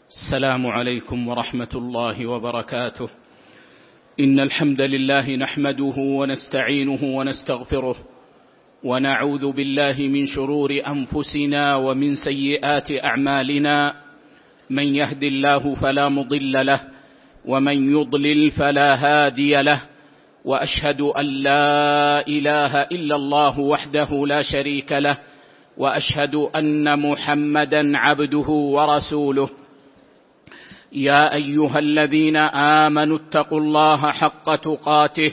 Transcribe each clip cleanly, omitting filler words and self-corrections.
السلام عليكم ورحمة الله وبركاته. إن الحمد لله نحمده ونستعينه ونستغفره، ونعوذ بالله من شرور أنفسنا ومن سيئات أعمالنا. من يهد الله فلا مضل له، ومن يضلل فلا هادي له، وأشهد أن لا إله إلا الله وحده لا شريك له، وأشهد أن محمدا عبده ورسوله. يا أيها الذين آمنوا اتقوا الله حق تقاته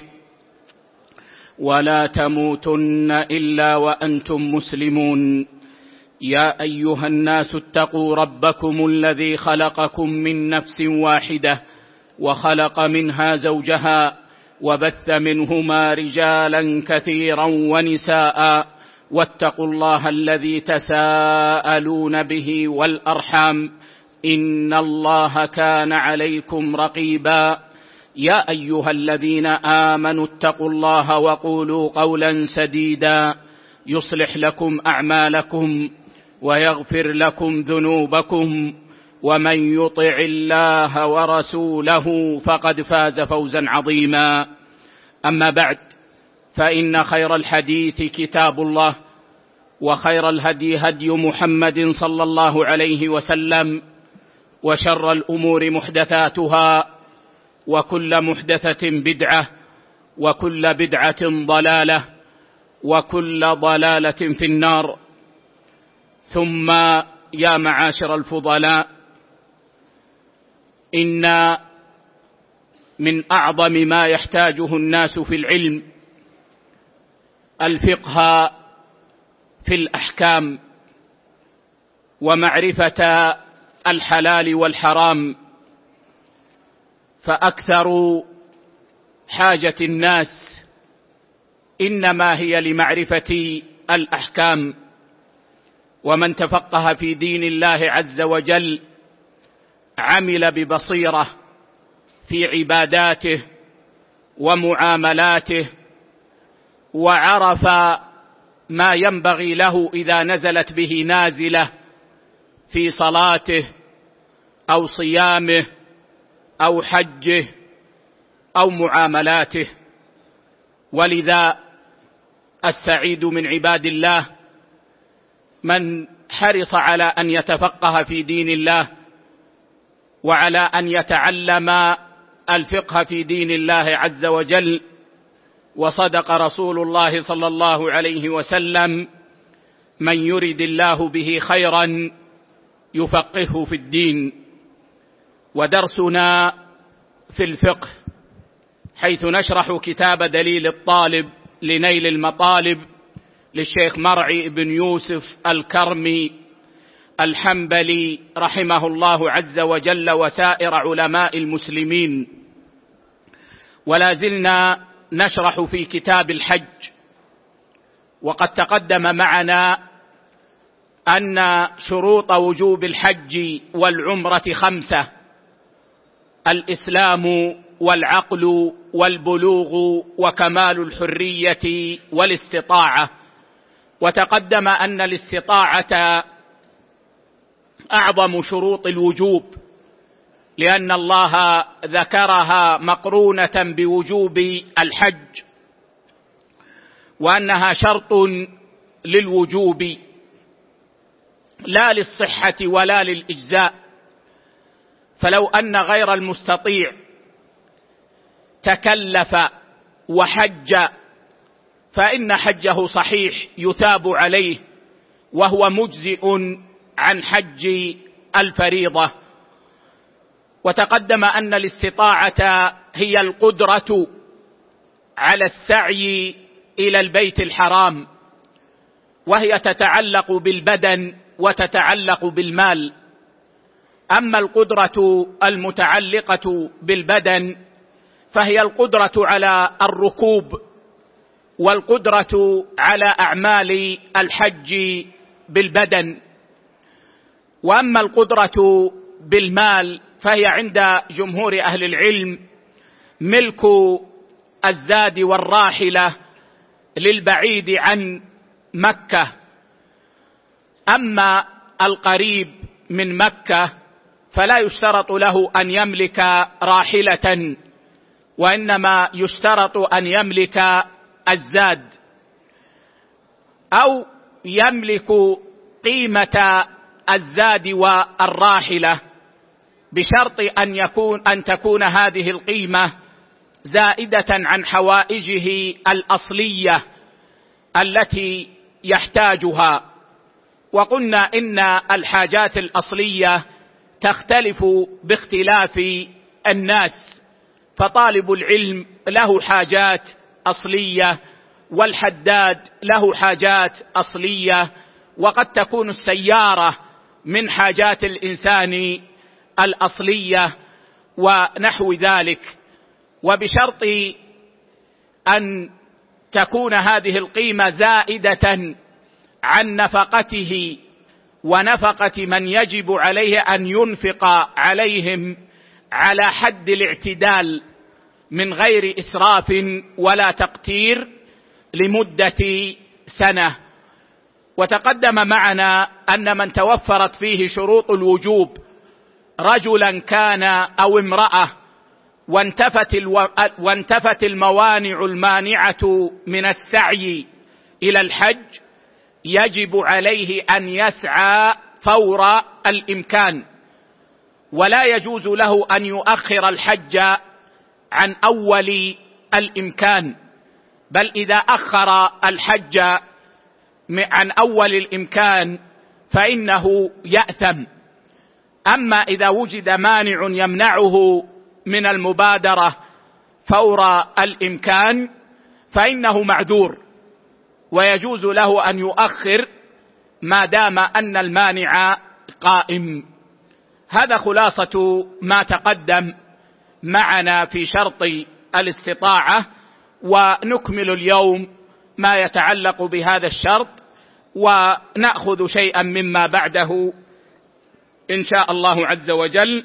ولا تموتن إلا وأنتم مسلمون. يا أيها الناس اتقوا ربكم الذي خلقكم من نفس واحدة، وخلق منها زوجها، وبث منهما رجالا كثيرا ونساء، واتقوا الله الذي تساءلون به والأرحام، إن الله كان عليكم رقيبا. يا أيها الذين آمنوا اتقوا الله وقولوا قولا سديدا يصلح لكم أعمالكم ويغفر لكم ذنوبكم، ومن يطع الله ورسوله فقد فاز فوزا عظيما. أما بعد، فإن خير الحديث كتاب الله، وخير الهدي هدي محمد صلى الله عليه وسلم، وشر الأمور محدثاتها، وكل محدثة بدعة، وكل بدعة ضلالة، وكل ضلالة في النار. ثم يا معاشر الفضلاء، إن من أعظم ما يحتاجه الناس في العلم الفقه في الأحكام، ومعرفة الحلال والحرام. فأكثر حاجة الناس إنما هي لمعرفة الأحكام. ومن تفقه في دين الله عز وجل عمل ببصيرة في عباداته ومعاملاته، وعرف ما ينبغي له إذا نزلت به نازلة في صلاته أو صيامه أو حجه أو معاملاته. ولذا السعيد من عباد الله من حرص على أن يتفقه في دين الله، وعلى أن يتعلم الفقه في دين الله عز وجل. وصدق رسول الله صلى الله عليه وسلم: من يرد الله به خيرا يفقهه في الدين. ودرسنا في الفقه، حيث نشرح كتاب دليل الطالب لنيل المطالب للشيخ مرعي بن يوسف الكرمي الحنبلي رحمه الله عز وجل، وسائر علماء المسلمين. ولا زلنا نشرح في كتاب الحج. وقد تقدم معنا أن شروط وجوب الحج والعمرة 5: الإسلام والعقل والبلوغ وكمال الحرية والاستطاعة. وتقدم أن الاستطاعة أعظم شروط الوجوب، لأن الله ذكرها مقرونة بوجوب الحج، وأنها شرط للوجوب لا للصحة ولا للإجزاء. فلو أن غير المستطيع تكلف وحج فإن حجه صحيح يثاب عليه، وهو مجزئ عن حج الفريضة. وتقدم أن الاستطاعة هي القدرة على السعي إلى البيت الحرام، وهي تتعلق بالبدن وتتعلق بالمال. أما القدرة المتعلقة بالبدن فهي القدرة على الركوب، والقدرة على أعمال الحج بالبدن. وأما القدرة بالمال فهي عند جمهور أهل العلم ملك الزاد والراحلة للبعيد عن مكة. أما القريب من مكة فلا يشترط له أن يملك راحلة، وإنما يشترط أن يملك الزاد، أو يملك قيمة الزاد والراحلة، بشرط أن تكون هذه القيمة زائدة عن حوائجه الأصلية التي يحتاجها. وقلنا إن الحاجات الأصلية تختلف باختلاف الناس، فطالب العلم له حاجات أصلية، والحداد له حاجات أصلية، وقد تكون السيارة من حاجات الإنسان الأصلية ونحو ذلك. وبشرط أن تكون هذه القيمة زائدة عن نفقته ونفقة من يجب عليه أن ينفق عليهم على حد الاعتدال من غير إسراف ولا تقتير لمدة سنة. وتقدم معنا أن من توفرت فيه شروط الوجوب، رجلا كان أو امرأة، وانتفت الموانع المانعة من السعي إلى الحج، يجب عليه أن يسعى فور الإمكان، ولا يجوز له أن يؤخر الحج عن أول الإمكان، بل إذا أخر الحج عن أول الإمكان فإنه يأثم. أما إذا وجد مانع يمنعه من المبادرة فور الإمكان فإنه معذور، ويجوز له أن يؤخر ما دام أن المانع قائم. هذا خلاصة ما تقدم معنا في شرط الاستطاعة، ونكمل اليوم ما يتعلق بهذا الشرط، ونأخذ شيئا مما بعده إن شاء الله عز وجل.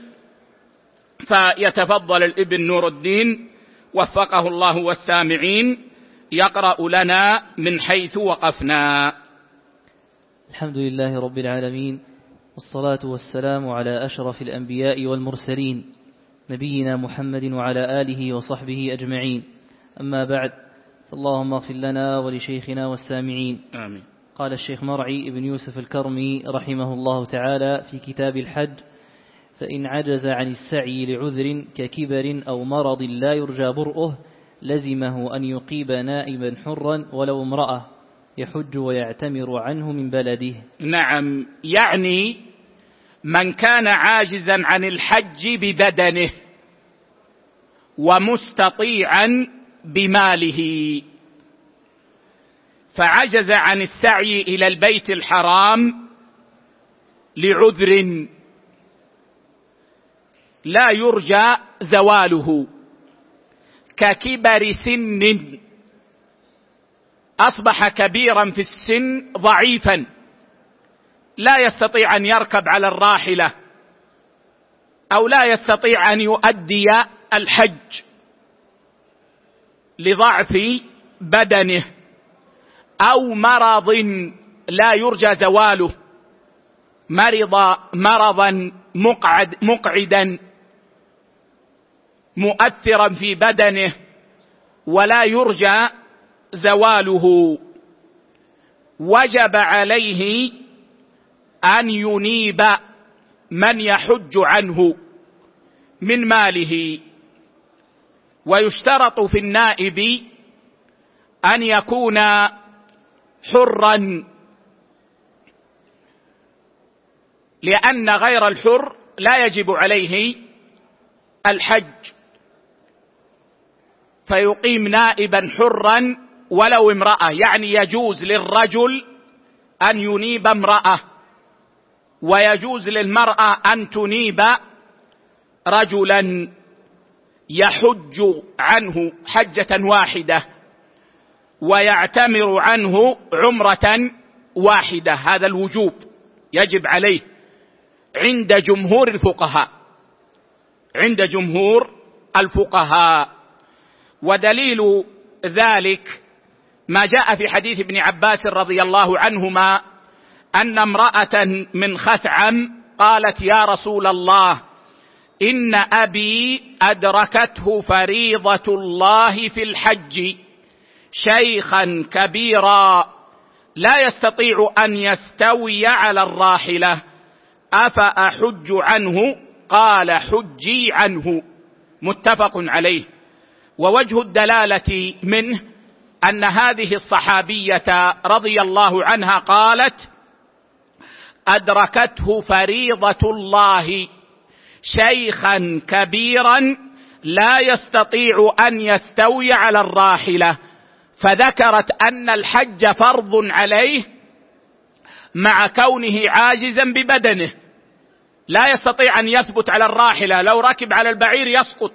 فيتفضل الابن نور الدين وفقه الله والسامعين يقرأ لنا من حيث وقفنا. الحمد لله رب العالمين، والصلاة والسلام على أشرف الأنبياء والمرسلين، نبينا محمد وعلى آله وصحبه أجمعين. أما بعد، اللهم اغفر لنا ولشيخنا والسامعين. آمين. قال الشيخ مرعي بن يوسف الكرمي رحمه الله تعالى في كتاب الحج: فإن عجز عن السعي لعذر ككبر أو مرض لا يرجى برؤه، لزمه أن يقيب نائبا حرا ولو امرأة، يحج ويعتمر عنه من بلده. نعم، يعني من كان عاجزا عن الحج ببدنه ومستطيعا بماله، فعجز عن السعي إلى البيت الحرام لعذر لا يرجى زواله، ككبر سن، أصبح كبيرا في السن ضعيفا لا يستطيع أن يركب على الراحلة، أو لا يستطيع أن يؤدي الحج لضعف بدنه، أو مرض لا يرجى زواله، مرض مرضا مقعدا مؤثرا في بدنه ولا يرجى زواله، وجب عليه أن ينيب من يحج عنه من ماله. ويشترط في النائب أن يكون حرا، لأن غير الحر لا يجب عليه الحج، فيقيم نائبا حرا ولو امرأة، يعني يجوز للرجل أن ينيب امرأة، ويجوز للمرأة أن تنيب رجلا يحج عنه حجة واحدة ويعتمر عنه عمرة واحدة. هذا الوجوب يجب عليه عند جمهور الفقهاء، عند جمهور الفقهاء. ودليل ذلك ما جاء في حديث ابن عباس رضي الله عنهما أن امرأة من خثعم قالت: يا رسول الله، إن أبي أدركته فريضة الله في الحج شيخا كبيرا لا يستطيع أن يستوي على الراحلة، أفأحج عنه؟ قال حجي عنه. متفق عليه. ووجه الدلالة منه أن هذه الصحابية رضي الله عنها قالت: أدركته فريضة الله شيخا كبيرا لا يستطيع أن يستوي على الراحلة، فذكرت أن الحج فرض عليه مع كونه عاجزا ببدنه، لا يستطيع أن يثبت على الراحلة، لو ركب على البعير يسقط،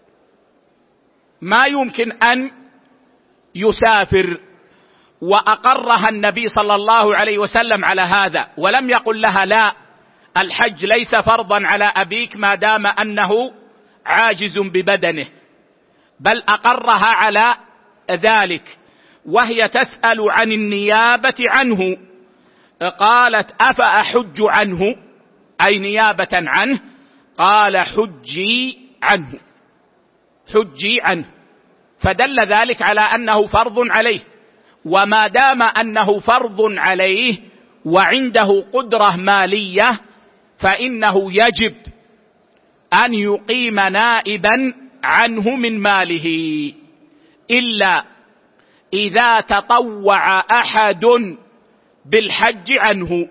ما يمكن أن يسافر. وأقرها النبي صلى الله عليه وسلم على هذا، ولم يقل لها لا، الحج ليس فرضا على أبيك ما دام أنه عاجز ببدنه، بل أقرها على ذلك. وهي تسأل عن النيابة عنه، قالت: أفأحج عنه؟ أي نيابة عنه. قال: حجي عنه، حجي عنه. فدل ذلك على أنه فرض عليه، وما دام أنه فرض عليه وعنده قدرة مالية فإنه يجب أن يقيم نائبا عنه من ماله، إلا إذا تطوع أحد بالحج عنه،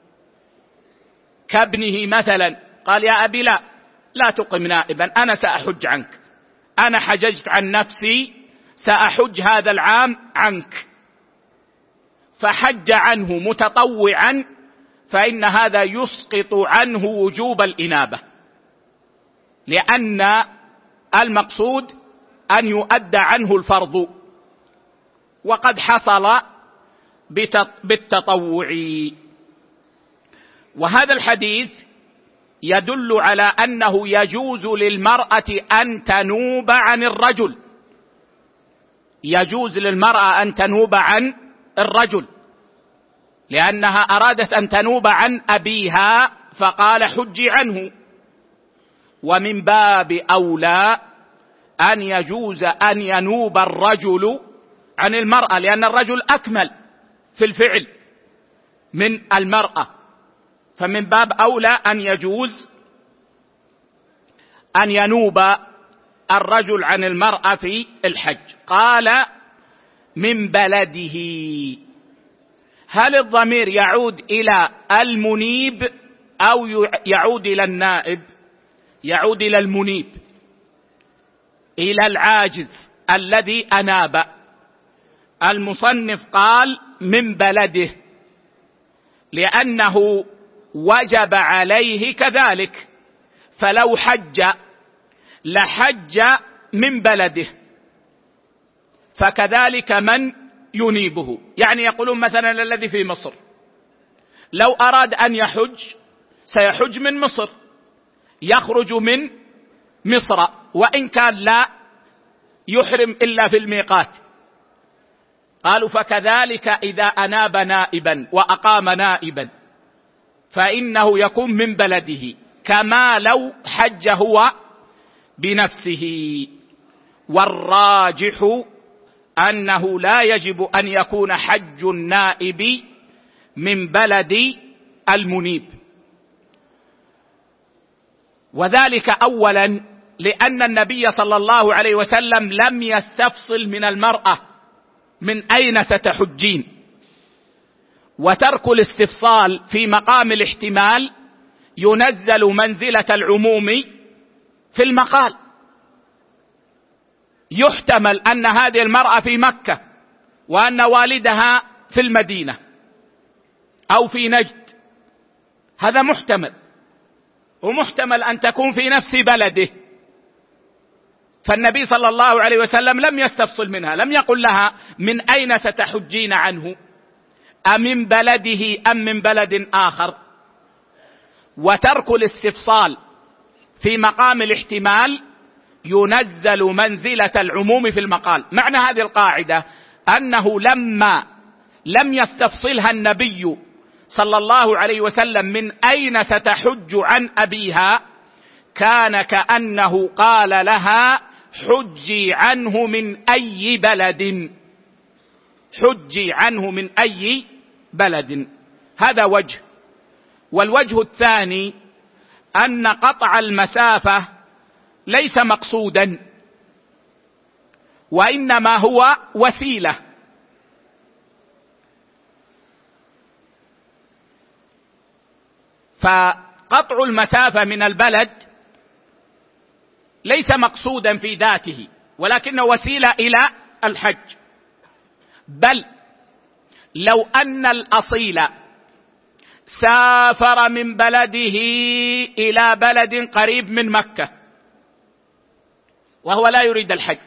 كابنه مثلا قال: يا أبي لا تقم نائبا، أنا سأحج عنك، أنا حججت عن نفسي، سأحج هذا العام عنك، فحج عنه متطوعا، فإن هذا يسقط عنه وجوب الإنابة، لأن المقصود أن يؤدى عنه الفرض، وقد حصل بالتطوع. وهذا الحديث يدل على أنه يجوز للمرأة أن تنوب عن الرجل، يجوز للمرأة أن تنوب عن الرجل، لأنها أرادت أن تنوب عن أبيها فقال: حجي عنه. ومن باب أولى أن يجوز أن ينوب الرجل عن المرأة، لأن الرجل أكمل في الفعل من المرأة، فمن باب أولى أن يجوز أن ينوب الرجل عن المرأة في الحج. قال: من بلده. هل الضمير يعود إلى المنيب أو يعود إلى النائب؟ يعود إلى المنيب، إلى العاجز الذي أناب. المصنف قال: من بلده، لأنه وجب عليه كذلك، فلو حج لحج من بلده، فكذلك من ينيبه. يعني يقولون مثلا الذي في مصر لو أراد أن يحج سيحج من مصر، يخرج من مصر، وإن كان لا يحرم إلا في الميقات. قالوا: فكذلك إذا أناب نائبا وأقام نائبا فإنه يكون من بلده، كما لو حج هو بنفسه. والراجح أنه لا يجب أن يكون حج النائب من بلد المنيب، وذلك أولا لأن النبي صلى الله عليه وسلم لم يستفصل من المرأة من أين ستحجين، وترك الاستفصال في مقام الاحتمال ينزل منزلة العموم في المقال. يحتمل أن هذه المرأة في مكة وأن والدها في المدينة أو في نجد، هذا محتمل، ومحتمل أن تكون في نفس بلده. فالنبي صلى الله عليه وسلم لم يستفصل منها، لم يقل لها من أين ستحجين عنه، أمن بلده أم من بلد آخر. وترك الاستفصال في مقام الاحتمال ينزل منزلة العموم في المقال. معنى هذه القاعدة أنه لما لم يستفصلها النبي صلى الله عليه وسلم من أين ستحج عن أبيها، كان كأنه قال لها حجي عنه من أي بلد، حجي عنه من أي بلد. هذا وجه. والوجه الثاني أن قطع المسافة ليس مقصودا، وإنما هو وسيلة. فقطع المسافة من البلد ليس مقصودا في ذاته، ولكنه وسيلة إلى الحج. بل لو أن الأصيل سافر من بلده إلى بلد قريب من مكة وهو لا يريد الحج،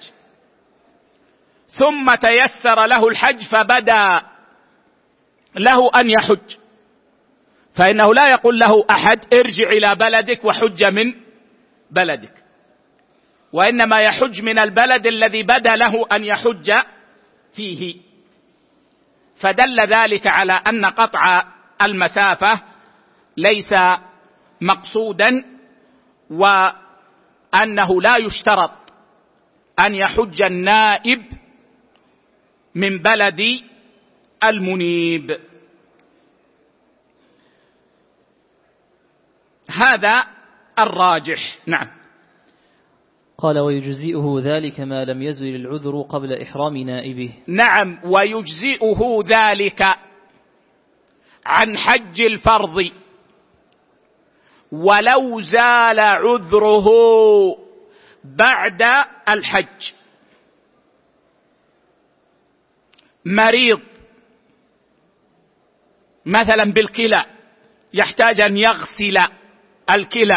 ثم تيسر له الحج فبدا له أن يحج، فإنه لا يقول له أحد ارجع إلى بلدك وحج من بلدك، وإنما يحج من البلد الذي بدا له أن يحج فيه. فدل ذلك على أن قطع المسافة ليس مقصودا، وأنه لا يشترط أن يحج النائب من بلد المنيب. هذا الراجح. نعم. قال ويجزئه ذلك ما لم يزل العذر قبل إحرام نائبه. نعم، ويجزئه ذلك عن حج الفرض ولو زال عذره بعد الحج. مريض مثلا بالكلى يحتاج أن يغسل الكلى،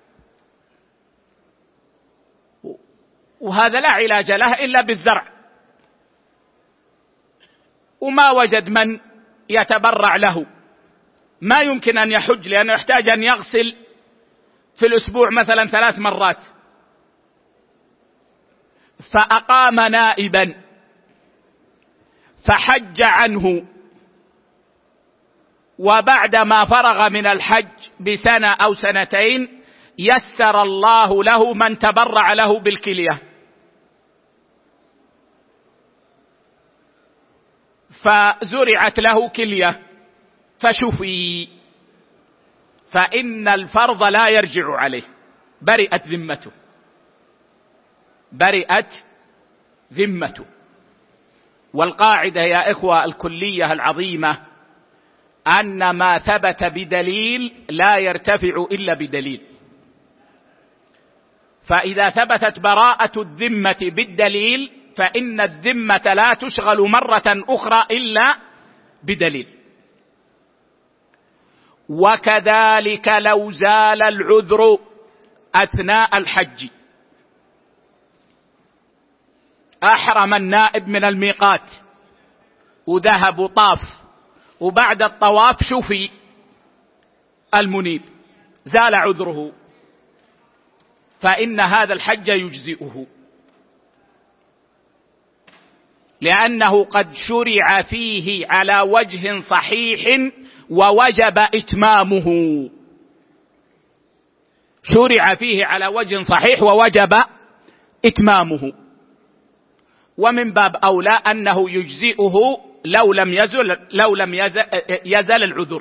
وهذا لا علاج له إلا بالزرع، وما وجد من يتبرع له، ما يمكن أن يحج لأنه يحتاج أن يغسل في الأسبوع مثلا 3 مرات، فأقام نائبا فحج عنه، وبعدما فرغ من الحج بسنة أو سنتين يسر الله له من تبرع له بالكلية، فزرعت له كلية فشفي، فإن الفرض لا يرجع عليه، برئت ذمته، برئت ذمته. والقاعدة يا إخوة الكلية العظيمة أن ما ثبت بدليل لا يرتفع إلا بدليل، فإذا ثبتت براءة الذمة بالدليل فإن الذمة لا تشغل مرة أخرى إلا بدليل. وكذلك لو زال العذر أثناء الحج، أحرم النائب من الميقات وذهب وطاف، وبعد الطواف شفي المنيب زال عذره، فإن هذا الحج يجزئه، لأنه قد شرع فيه على وجه صحيح ووجب إتمامه، شرع فيه على وجه صحيح ووجب إتمامه. ومن باب أولى أنه يجزئه لو لم يزل العذر.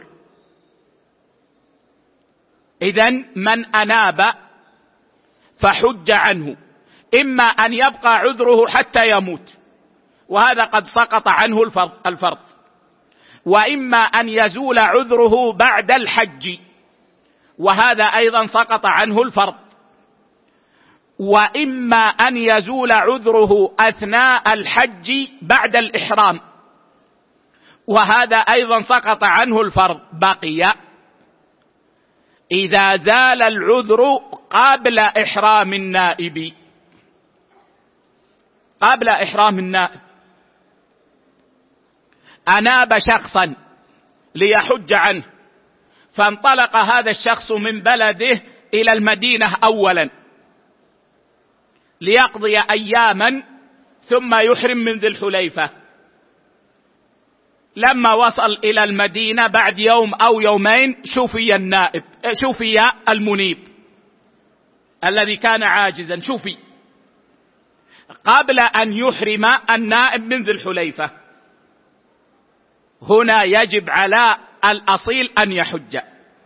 إذن من أناب فحج عنه إما أن يبقى عذره حتى يموت، وهذا قد سقط عنه الفرض، وإما أن يزول عذره بعد الحج، وهذا أيضا سقط عنه الفرض، وإما أن يزول عذره أثناء الحج بعد الإحرام، وهذا أيضا سقط عنه الفرض. بقي إذا زال العذر قبل إحرام النائب، قبل إحرام النائب أناب شخصا ليحج عنه، فانطلق هذا الشخص من بلده إلى المدينة أولا ليقضي أياما ثم يحرم من ذي الحليفة. لما وصل إلى المدينة بعد يوم أو يومين شفي النائب، شفي المنيب، الذي كان عاجزا. شوفي، قبل أن يحرم النائب من ذي الحليفة، هنا يجب على الأصيل أن يحج،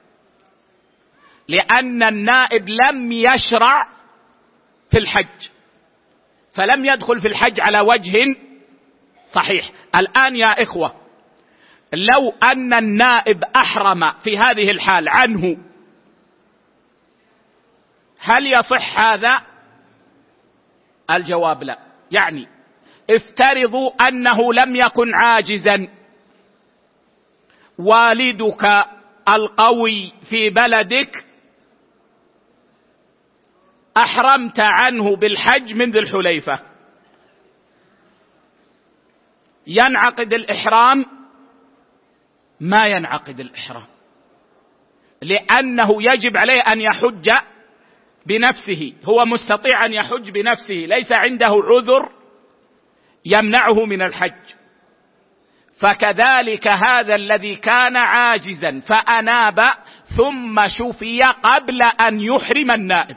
لأن النائب لم يشرع في الحج، فلم يدخل في الحج على وجه صحيح. الآن يا إخوة، لو أن النائب أحرم في هذه الحال عنه، هل يصح هذا؟ الجواب لا. يعني افترضوا أنه لم يكن عاجزا، والدك القوي في بلدك أحرمت عنه بالحج من ذي الحليفة، ينعقد الإحرام؟ ما ينعقد الإحرام، لأنه يجب عليه أن يحج بنفسه، هو مستطيع أن يحج بنفسه، ليس عنده عذر يمنعه من الحج. فكذلك هذا الذي كان عاجزا فأناب ثم شفي قبل أن يحرم النائب،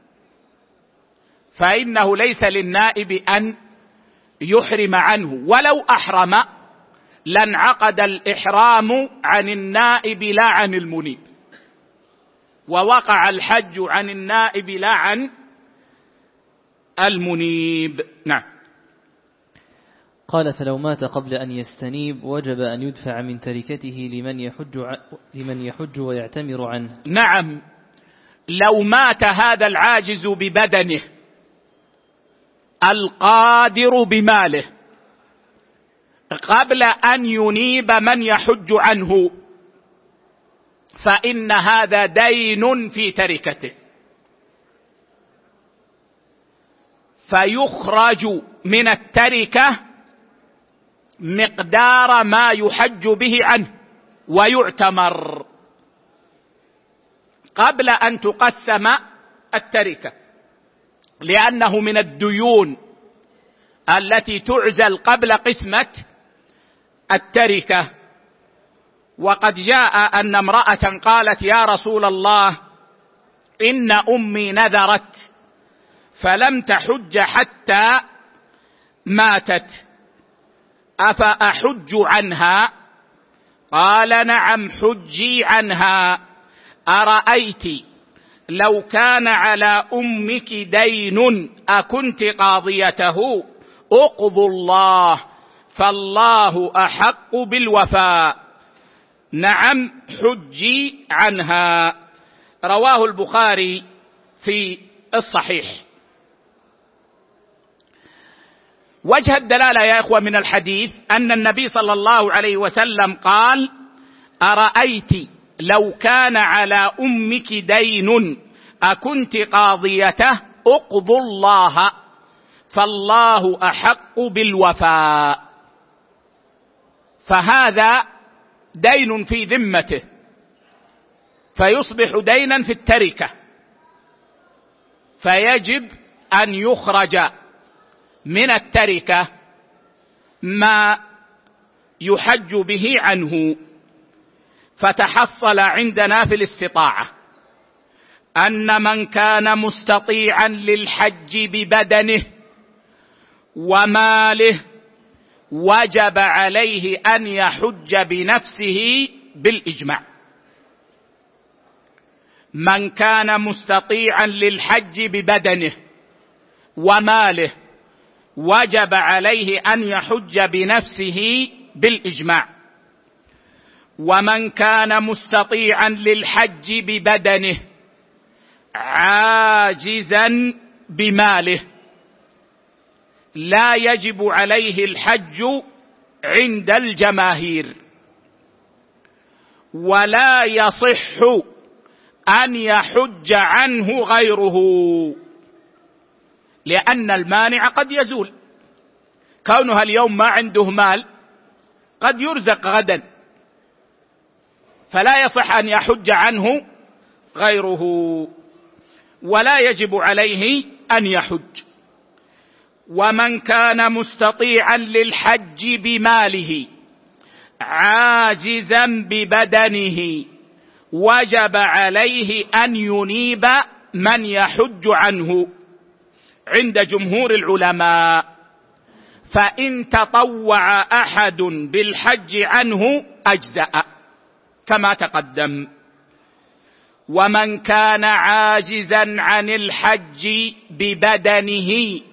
فإنه ليس للنائب أن يحرم عنه، ولو أحرم لانعقد الإحرام عن النائب لا عن المنيب، ووقع الحج عن النائب لا عن المنيب. نعم. قال: فلو مات قبل أن يستنيب وجب أن يدفع من تركته لمن يحج ويعتمر عنه. نعم، لو مات هذا العاجز ببدنه القادر بماله قبل أن ينيب من يحج عنه، فإن هذا دين في تركته، فيخرج من التركة مقدار ما يحج به عنه ويعتمر قبل أن تقسم التركة، لأنه من الديون التي تعزل قبل قسمة التركة. وقد جاء أن امرأة قالت: يا رسول الله، إن أمي نذرت فلم تحج حتى ماتت، أفأحج عنها؟ قال: نعم، حجي عنها. أرأيت لو كان على أمك دين أكنت قاضيته؟ اقضوا الله، فالله أحق بالوفاء. نعم، حجي عنها. رواه البخاري في الصحيح. وجه الدلالة يا إخوة من الحديث أن النبي صلى الله عليه وسلم قال: أرأيت لو كان على أمك دين أكنت قاضيته؟ اقضوا الله، فالله أحق بالوفاء. فهذا دين في ذمته، فيصبح دينا في التركة، فيجب أن يخرج من التركة ما يحج به عنه. فتحصل عندنا في الاستطاعة أن من كان مستطيعا للحج ببدنه وماله وجب عليه أن يحج بنفسه بالإجماع. من كان مستطيعا للحج ببدنه وماله وجب عليه أن يحج بنفسه بالإجماع. ومن كان مستطيعا للحج ببدنه عاجزا بماله لا يجب عليه الحج عند الجماهير، ولا يصح أن يحج عنه غيره، لأن المانع قد يزول. كونها اليوم ما عنده مال قد يرزق غدا، فلا يصح أن يحج عنه غيره، ولا يجب عليه أن يحج. ومن كان مستطيعا للحج بماله عاجزا ببدنه وجب عليه أن ينيب من يحج عنه عند جمهور العلماء، فإن تطوع أحد بالحج عنه أجزأ كما تقدم. ومن كان عاجزا عن الحج ببدنه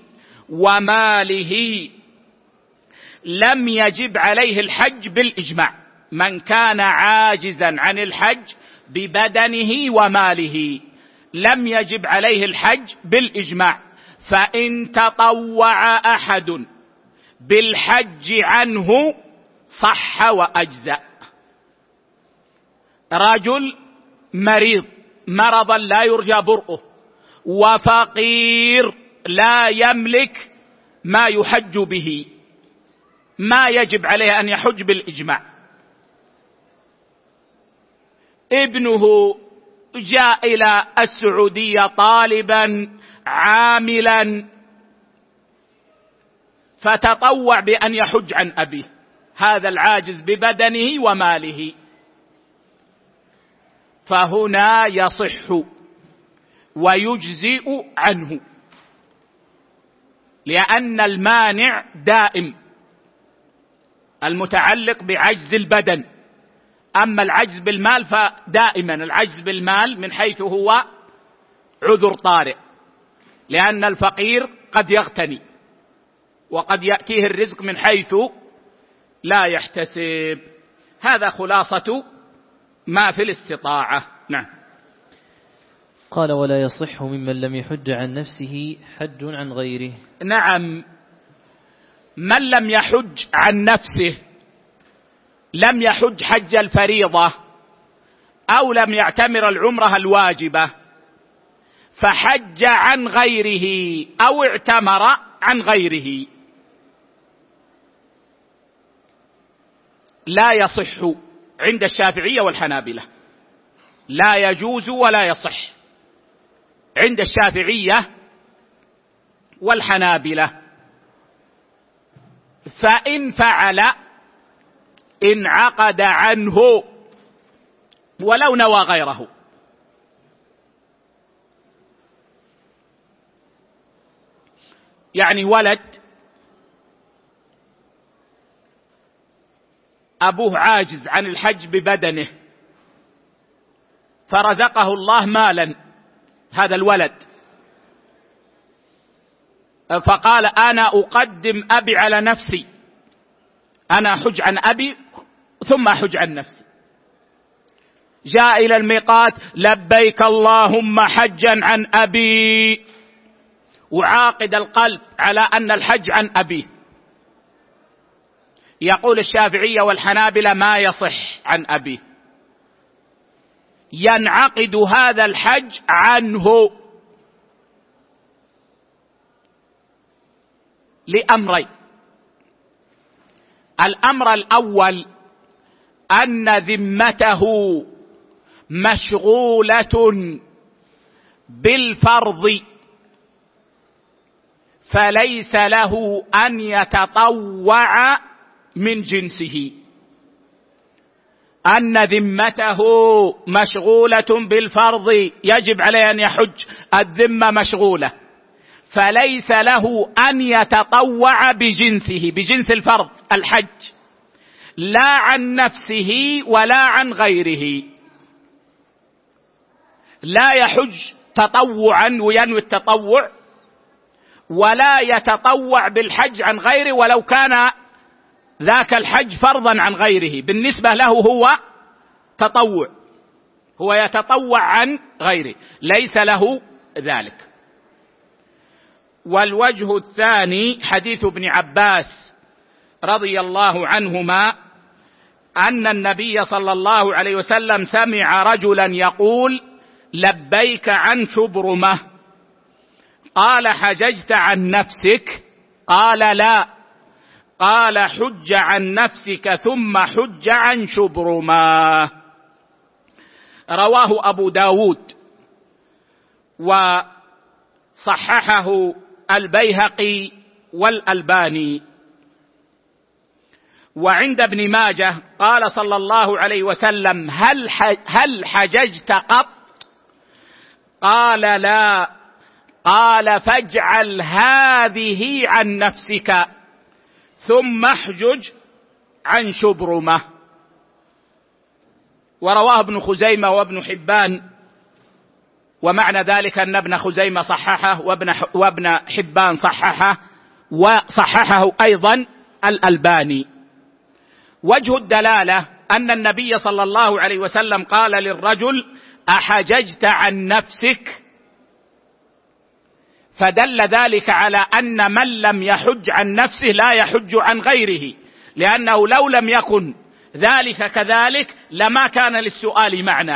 وماله لم يجب عليه الحج بالإجماع. من كان عاجزا عن الحج ببدنه وماله لم يجب عليه الحج بالإجماع. فإن تطوع أحد بالحج عنه صح وأجزأ. رجل مريض مرضا لا يرجى برؤه وفقير لا يملك ما يحج به، ما يجب عليه أن يحج بالإجماع. ابنه جاء إلى السعودية طالبا عاملا فتطوع بأن يحج عن أبيه، هذا العاجز ببدنه وماله، فهنا يصح ويجزئ عنه، لأن المانع دائم المتعلق بعجز البدن. أما العجز بالمال فدائما العجز بالمال من حيث هو عذر طارئ، لأن الفقير قد يغتني وقد يأتيه الرزق من حيث لا يحتسب. هذا خلاصة ما في الاستطاعة. نعم. قال: ولا يصح ممن لم يحج عن نفسه حج عن غيره. نعم، من لم يحج عن نفسه، لم يحج حج الفريضة أو لم يعتمر العمرة الواجبة، فحج عن غيره أو اعتمر عن غيره، لا يصح عند الشافعية والحنابلة، لا يجوز ولا يصح عند الشافعية والحنابلة. فإن فعل انعقد عنه ولو نوى غيره. يعني ولد أبوه عاجز عن الحج ببدنه فرزقه الله مالا هذا الولد، فقال: أنا أقدم أبي على نفسي، أنا أحج عن أبي ثم أحج عن نفسي. جاء إلى الميقات: لبيك اللهم حجا عن أبي، وعاقد القلب على أن الحج عن أبيه. يقول الشافعية والحنابلة: ما يصح عن أبيه، ينعقد هذا الحج عنه لأمرين. الأمر الأول أن ذمته مشغولة بالفرض فليس له أن يتطوع من جنسه. أن ذمته مشغولة بالفرض، يجب عليه أن يحج، الذمة مشغولة، فليس له أن يتطوع بجنسه، بجنس الفرض الحج، لا عن نفسه ولا عن غيره. لا يحج تطوعا وينوي التطوع، ولا يتطوع بالحج عن غيره ولو كان ذاك الحج فرضا عن غيره، بالنسبة له هو تطوع، هو يتطوع عن غيره، ليس له ذلك. والوجه الثاني حديث ابن عباس رضي الله عنهما أن النبي صلى الله عليه وسلم سمع رجلا يقول: لبيك عن شبرمة. قال: حججت عن نفسك؟ قال: لا. قال: حج عن نفسك ثم حج عن شبرمة. رواه أبو داود وصححه البيهقي والألباني. وعند ابن ماجه قال صلى الله عليه وسلم: هل حججت قط؟ قال لا، قال فاجعل هذه عن نفسك ثم احجج عن شبرمة. ورواه ابن خزيمة وابن حبان، ومعنى ذلك أن ابن خزيمة صححه وابن حبان صححه، وصححه أيضا الألباني. وجه الدلالة أن النبي صلى الله عليه وسلم قال للرجل: أحججت عن نفسك؟ فدل ذلك على أن من لم يحج عن نفسه لا يحج عن غيره، لأنه لو لم يكن ذلك كذلك لما كان للسؤال معنى،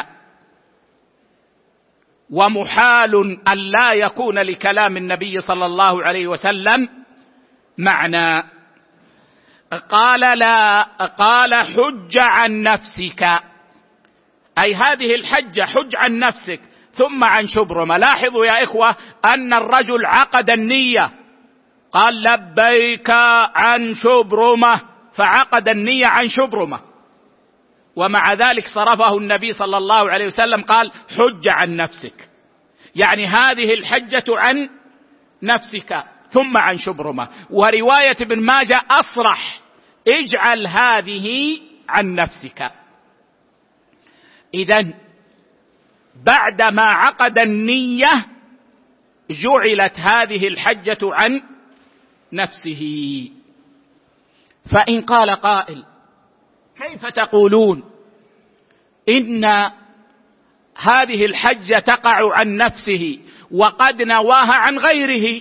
ومحال أن لا يكون لكلام النبي صلى الله عليه وسلم معنى. قال لا، قال حج عن نفسك، أي هذه الحجة حج عن نفسك ثم عن شبرمة. لاحظوا يا إخوة أن الرجل عقد النية، قال لبيك عن شبرمة، فعقد النية عن شبرمة، ومع ذلك صرفه النبي صلى الله عليه وسلم قال حج عن نفسك، يعني هذه الحجة عن نفسك ثم عن شبرمة. ورواية ابن ماجه أصرح: اجعل هذه عن نفسك. إذن بعدما عقد النية جعلت هذه الحجة عن نفسه. فإن قال قائل: كيف تقولون إن هذه الحجة تقع عن نفسه وقد نواها عن غيره؟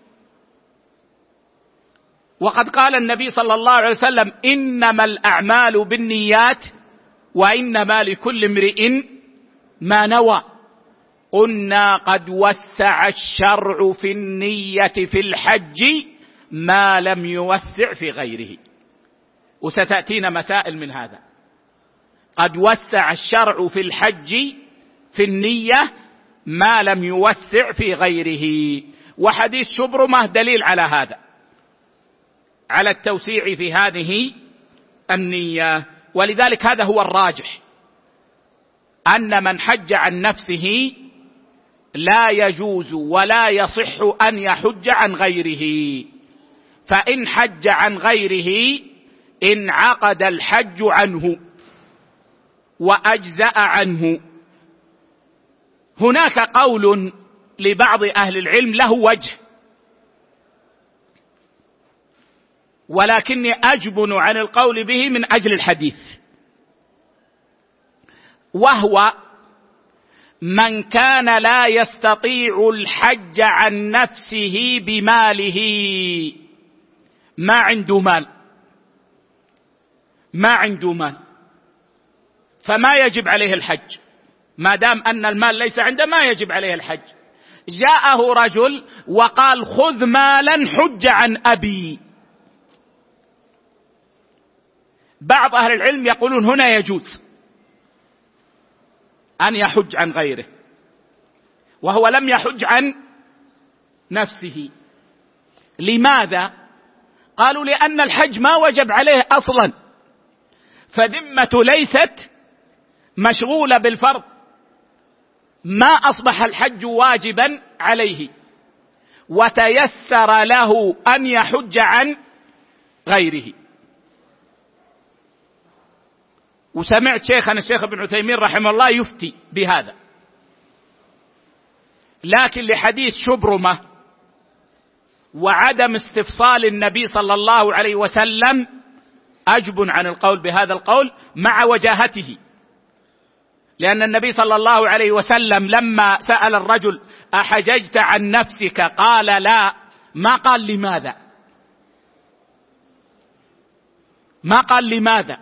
وقد قال النبي صلى الله عليه وسلم: إنما الأعمال بالنيات وإنما لكل امرئ ما نوى. قلنا: قد وسع الشرع في النية في الحج ما لم يوسع في غيره. وستأتينا مسائل من هذا. قد وسع الشرع في الحج في النية ما لم يوسع في غيره، وحديث شبرمة دليل على هذا، على التوسيع في هذه النية. ولذلك هذا هو الراجح، أن من حج عن نفسه لا يجوز ولا يصح أن يحج عن غيره، فإن حج عن غيره انعقد الحج عنه وأجزأ عنه. هناك قول لبعض أهل العلم له وجه، ولكني أجبن عن القول به من أجل الحديث، وهو: من كان لا يستطيع الحج عن نفسه بماله، ما عنده مال، فما يجب عليه الحج، ما دام أن المال ليس عنده ما يجب عليه الحج. جاءه رجل وقال: خذ مالا حج عن أبي. بعض أهل العلم يقولون هنا يجوز أن يحج عن غيره، وهو لم يحج عن نفسه. لماذا؟ قالوا: لأن الحج ما وجب عليه أصلا، فذمة ليست مشغولة بالفرض، ما أصبح الحج واجبا عليه، وتيسر له أن يحج عن غيره. وسمعت شيخنا الشيخ ابن عثيمين رحمه الله يفتي بهذا، لكن لحديث شبرمة وعدم استفصال النبي صلى الله عليه وسلم أجب عن القول بهذا القول مع وجاهته، لأن النبي صلى الله عليه وسلم لما سأل الرجل: أحججت عن نفسك؟ قال لا، ما قال لماذا، ما قال لماذا،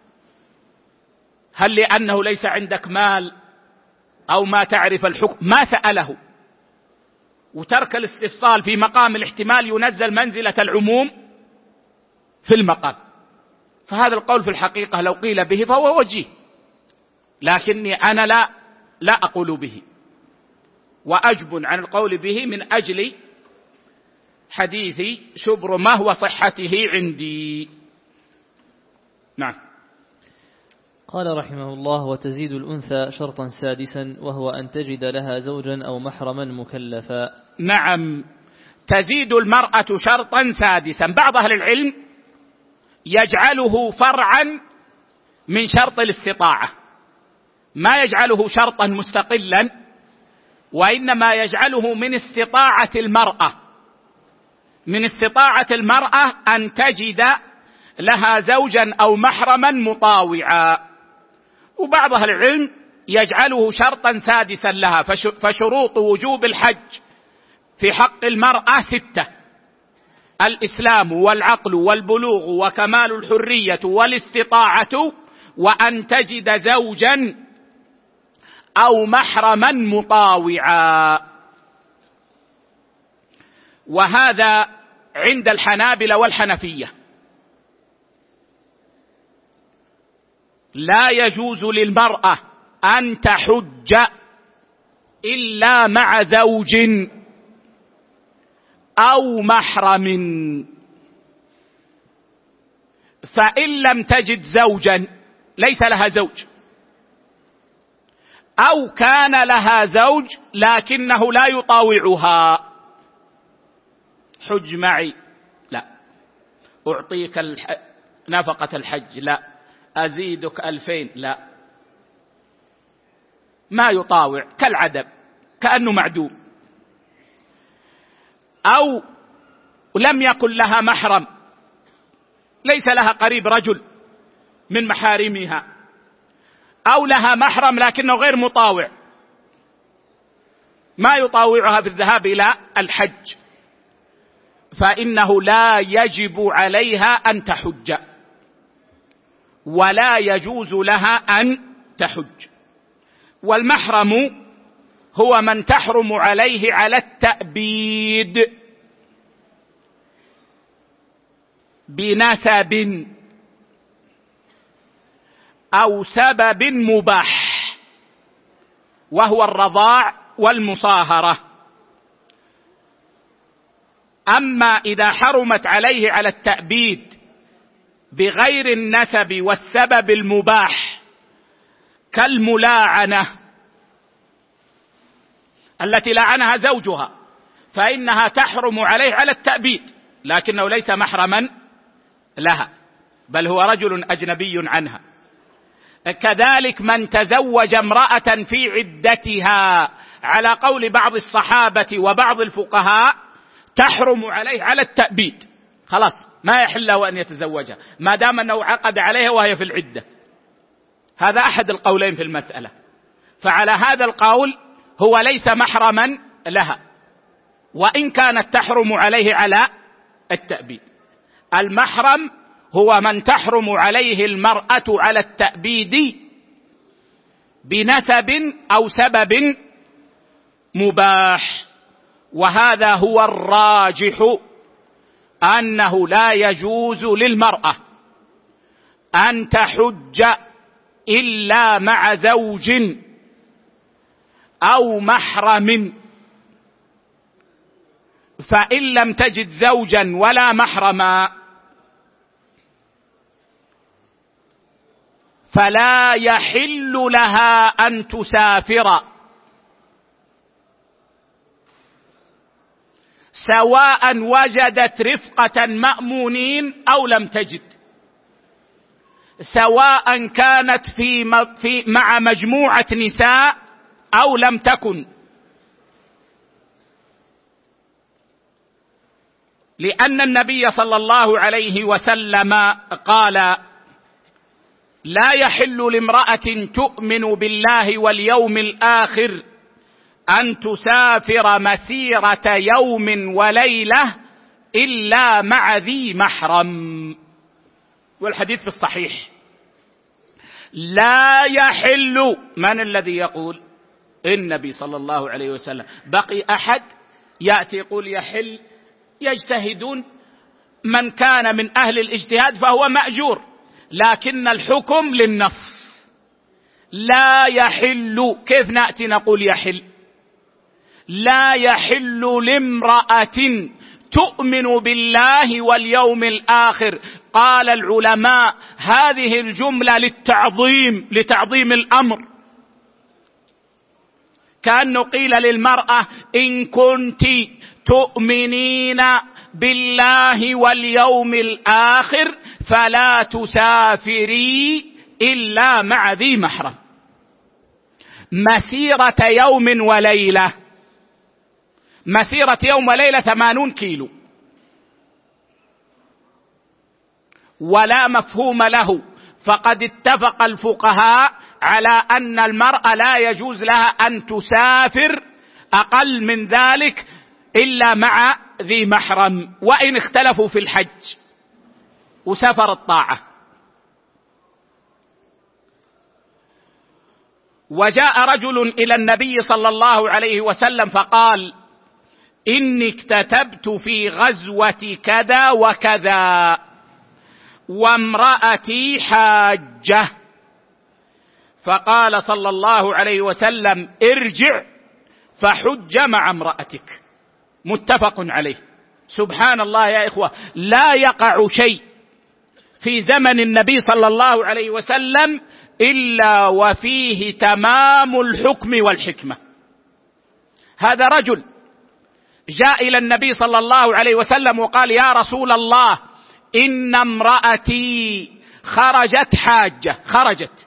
هل لأنه ليس عندك مال أو ما تعرف الحكم؟ ما سأله. وترك الاستفصال في مقام الاحتمال ينزل منزلة العموم في المقام. فهذا القول في الحقيقة لو قيل به فهو وجيه، لكني أنا لا أقول به، وأجب عن القول به من أجل حديث شبرمة وصحته عندي. نعم. قال رحمه الله: وتزيد الأنثى شرطا سادسا، وهو أن تجد لها زوجا أو محرما مكلفا. نعم، تزيد المرأة شرطا سادسا. بعض أهل العلم يجعله فرعا من شرط الاستطاعة، ما يجعله شرطا مستقلا، وإنما يجعله من استطاعة المرأة، من استطاعة المرأة أن تجد لها زوجا أو محرما مطاوعا. وبعض أهل العلم يجعله شرطا سادسا لها. فشروط وجوب الحج في حق المرأة 6: الإسلام والعقل والبلوغ وكمال الحرية والاستطاعة وأن تجد زوجا أو محرما مطاوعا. وهذا عند الحنابلة والحنفية. لا يجوز للمرأة أن تحج إلا مع زوج أو محرم، فإن لم تجد زوجا، ليس لها زوج، أو كان لها زوج لكنه لا يطاوعها: حج معي، لا. أعطيك نفقة الحج، لا. أزيدك 2000، لا. ما يطاوع، كالعدم، كأنه معدوم. أو لم يكن لها محرم، ليس لها قريب رجل من محارمها، أو لها محرم لكنه غير مطاوع، ما يطاوعها في الذهاب إلى الحج، فإنه لا يجب عليها أن تحج، ولا يجوز لها أن تحج. والمحرم هو من تحرم عليه على التأبيد بنسب أو سبب مباح، وهو الرضاع والمصاهرة. أما إذا حرمت عليه على التأبيد بغير النسب والسبب المباح كالملاعنة التي لعنها زوجها، فإنها تحرم عليه على التأبيد، لكنه ليس محرما لها، بل هو رجل أجنبي عنها. كذلك من تزوج امرأة في عدتها على قول بعض الصحابة وبعض الفقهاء تحرم عليه على التأبيد، خلاص ما يحل له أن يتزوجها ما دام أنه عقد عليها وهي في العدة. هذا أحد القولين في المسألة. فعلى هذا القول هو ليس محرما لها، وإن كانت تحرم عليه على التأبيد. المحرم هو من تحرم عليه المرأة على التأبيد بنسب أو سبب مباح، وهذا هو الراجح، أنه لا يجوز للمرأة أن تحج إلا مع زوج أو محرم، فإن لم تجد زوجا ولا محرما فلا يحل لها أن تسافر، سواء وجدت رفقة مأمونين أو لم تجد، سواء كانت مع مجموعة نساء أو لم تكن، لأن النبي صلى الله عليه وسلم قال: لا يحل لامرأة تؤمن بالله واليوم الآخر أن تسافر مسيرة يوم وليلة إلا مع ذي محرم. والحديث في الصحيح. لا يحل، من الذي يقول؟ النبي صلى الله عليه وسلم. بقي أحد يأتي يقول يحل؟ يجتهدون، من كان من أهل الاجتهاد فهو مأجور، لكن الحكم للنص. لا يحل، كيف نأتي نقول يحل؟ لا يحل لامرأة تؤمن بالله واليوم الآخر. قال العلماء هذه الجملة لتعظيم الأمر، كأنه قيل للمرأة إن كنت تؤمنين بالله واليوم الآخر فلا تسافري إلا مع ذي محرم مسيرة يوم وليلة. مسيرة يوم وليلة 80 كيلو، ولا مفهوم له. فقد اتفق الفقهاء على أن المرأة لا يجوز لها أن تسافر أقل من ذلك إلا مع ذي محرم، وإن اختلفوا في الحج وسفر الطاعة. وجاء رجل إلى النبي صلى الله عليه وسلم فقال إني اكتتبت في غزوة كذا وكذا وامرأتي حاجة. فقال صلى الله عليه وسلم ارجع فحج مع امرأتك. متفق عليه. سبحان الله يا إخوة، لا يقع شيء في زمن النبي صلى الله عليه وسلم إلا وفيه تمام الحكم والحكمة. هذا رجل جاء إلى النبي صلى الله عليه وسلم وقال يا رسول الله إن امرأتي خرجت حاجة، خرجت،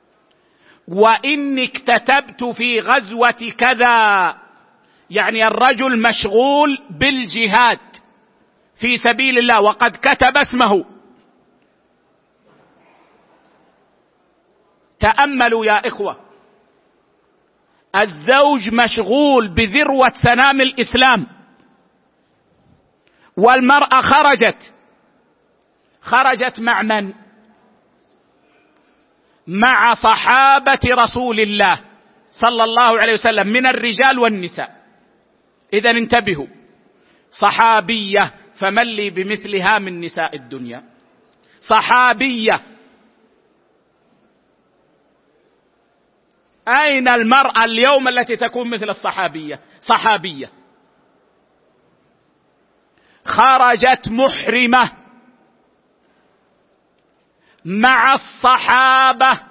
وإني اكتتبت في غزوة كذا، يعني الرجل مشغول بالجهاد في سبيل الله وقد كتب اسمه. تأملوا يا إخوة، الزوج مشغول بذروة سنام الإسلام، والمرأة خرجت مع من؟ مع صحابة رسول الله صلى الله عليه وسلم من الرجال والنساء. إذن انتبهوا، صحابية، فمن لي بمثلها من نساء الدنيا، صحابية. أين المرأة اليوم التي تكون مثل الصحابية؟ صحابية خرجت محرمة مع الصحابة.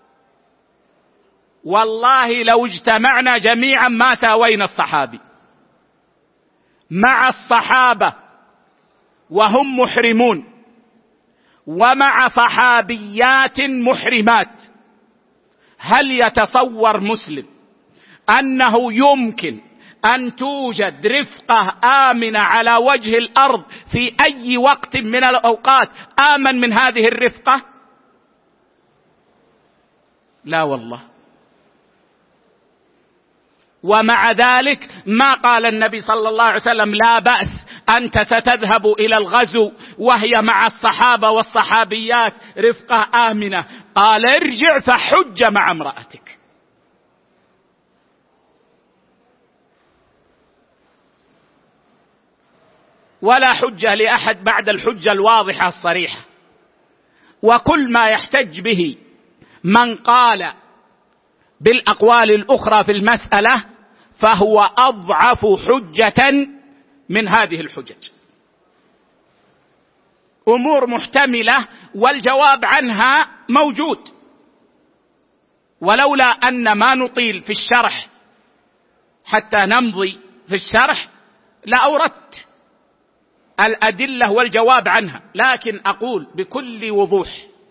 والله لو اجتمعنا جميعا ما ساوينا الصحابي، مع الصحابة وهم محرمون، ومع صحابيات محرمات. هل يتصور مسلم أنه يمكن أن توجد رفقة آمنة على وجه الأرض في أي وقت من الأوقات آمن من هذه الرفقة؟ لا والله. ومع ذلك ما قال النبي صلى الله عليه وسلم لا بأس، أنت ستذهب إلى الغزو وهي مع الصحابة والصحابيات رفقة آمنة. قال ارجع فحج مع امرأتك. ولا حجة لأحد بعد الحجة الواضحة الصريحة. وكل ما يحتج به من قال بالأقوال الأخرى في المسألة فهو أضعف حجة من هذه الحجج. أمور محتملة والجواب عنها موجود، ولولا أن ما نطيل في الشرح حتى نمضي في الشرح لأوردت الأدلة والجواب عنها. لكن أقول بكل وضوح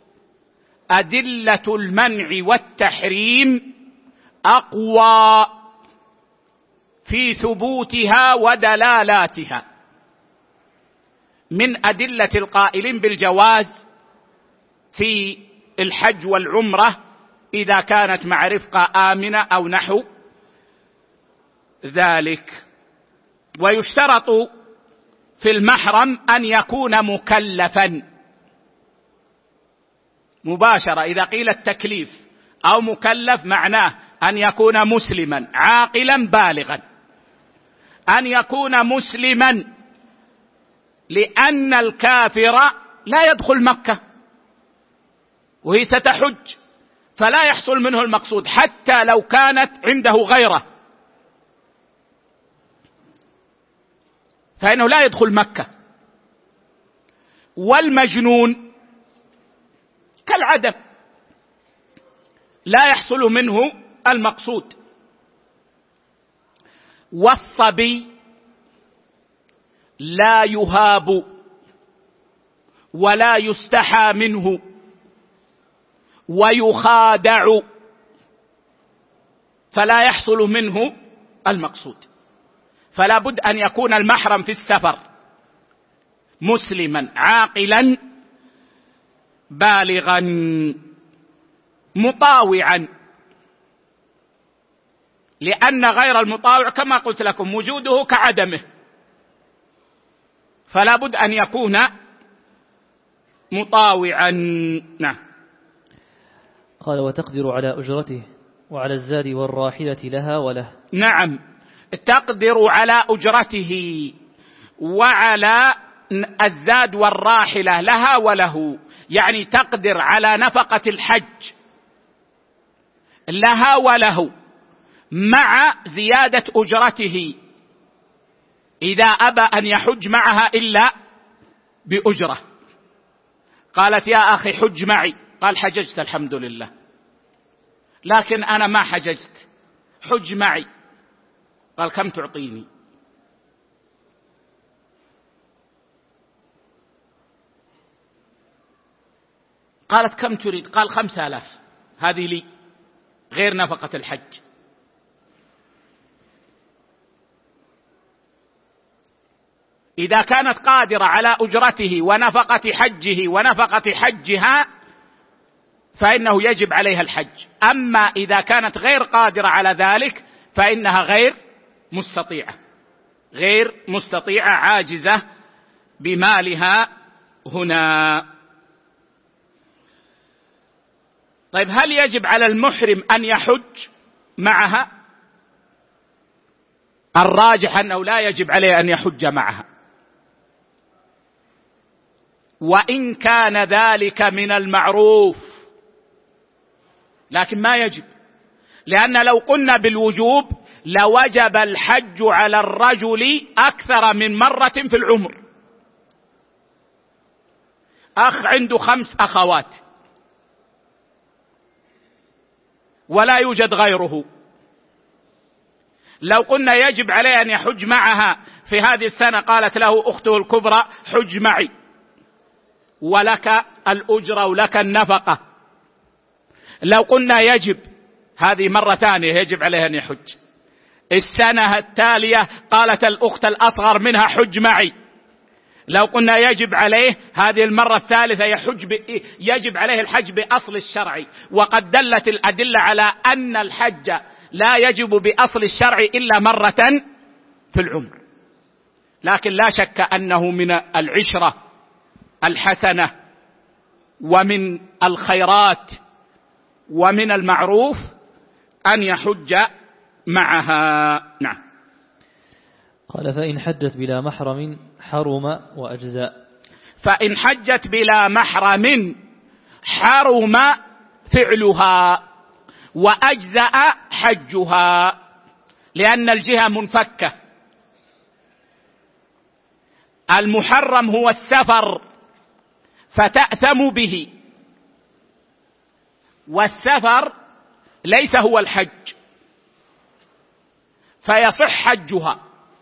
أدلة المنع والتحريم أقوى في ثبوتها ودلالاتها من أدلة القائلين بالجواز في الحج والعمرة إذا كانت مع رفقة آمنة أو نحو ذلك. ويشترط في المحرم أن يكون مكلفا مباشرة. إذا قيل التكليف أو مكلف معناه أن يكون مسلما عاقلا بالغا، أن يكون مسلما، لأن الكافر لا يدخل مكة وهي ستحج، فلا يحصل منه المقصود حتى لو كانت عنده غيره. فإنه لا يدخل مكة. والمجنون كالعدم لا يحصل منه المقصود. والصبي لا يهاب ولا يستحى منه ويخادع، فلا يحصل منه المقصود. فلا بد أن يكون المحرم في السفر مسلما عاقلا بالغا مطاوعا، لأن غير المطاوع كما قلت لكم وجوده كعدمه، فلا بد أن يكون مطاوعا. نعم. قال وتقدر على أجرته وعلى الزاد والراحلة لها وله. نعم، تقدر على أجرته وعلى الزاد والراحلة لها وله، يعني تقدر على نفقة الحج لها وله مع زيادة أجرته إذا أبى أن يحج معها إلا بأجرة. قالت يا أخي حج معي، قال حججت الحمد لله، لكن أنا ما حججت، حج معي. قال كم تعطيني؟ قالت كم تريد؟ قال 5000، هذه لي غير نفقة الحج. إذا كانت قادرة على أجرته ونفقة حجه ونفقة حجها فإنه يجب عليها الحج. أما إذا كانت غير قادرة على ذلك فإنها غير مستطيعة عاجزة بمالها هنا. طيب هل يجب على المحرم أن يحج معها؟ الراجح أنه لا يجب عليه أن يحج معها، وإن كان ذلك من المعروف، لكن ما يجب، لأن لو قلنا بالوجوب لوجب الحج على الرجل أكثر من مرة في العمر. أخ عنده 5 أخوات ولا يوجد غيره، لو قلنا يجب عليه أن يحج معها في هذه السنة، قالت له أخته الكبرى حج معي ولك الأجرة ولك النفقة. لو قلنا يجب، هذه مرة ثانية يجب عليه أن يحج. السنة التالية قالت الأخت الأصغر منها حج معي، لو قلنا يجب عليه، هذه المرة الثالثة يجب عليه الحج بأصل الشرع. وقد دلت الأدلة على أن الحج لا يجب بأصل الشرع إلا مرة في العمر، لكن لا شك أنه من العشرة الحسنة ومن الخيرات ومن المعروف أن يحج معها. نعم. قال فإن حجت بلا محرم حرم وأجزاء. فإن حجت بلا محرم حرم فعلها وأجزأ حجها، لأن الجهة منفكة. المحرم هو السفر فتأثم به، والسفر ليس هو الحج، فيصح حجها